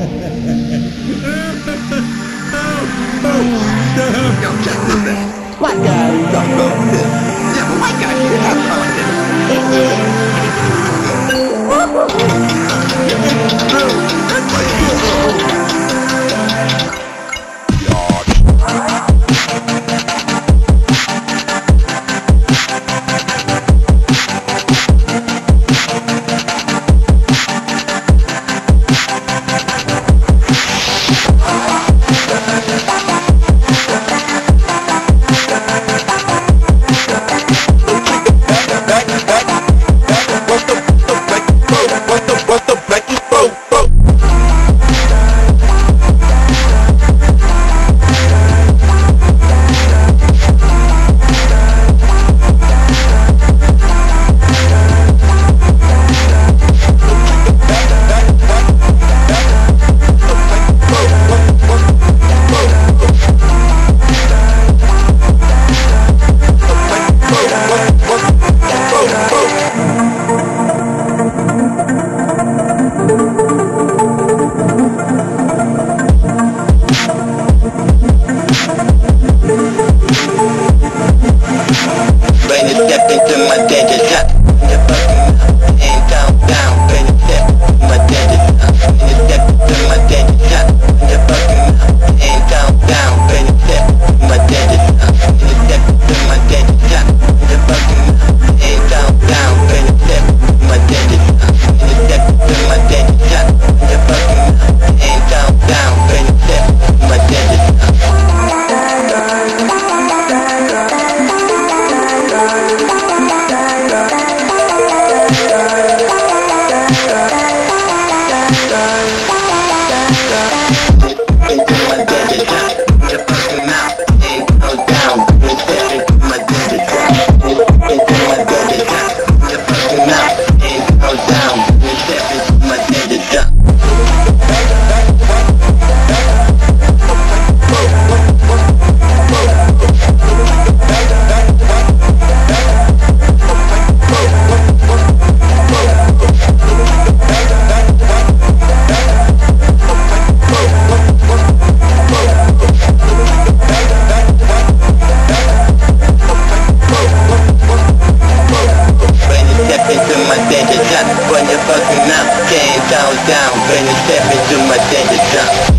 Yo, check this out. White guy. Yeah, but white guys should have fun with step into my danger zone. You're fucking up, ain't down, when you step into my danger zone. When you step into my danger zone. You're fucking up, ain't down, when you step into my danger zone. When you step into my danger zone. You're fucking up, ain't down, when you step into my danger zone. When you step into my danger zone. You're fucking up, ain't down, when you step into my danger zone. When you're fucking up, can't down, when you step into my danger zone.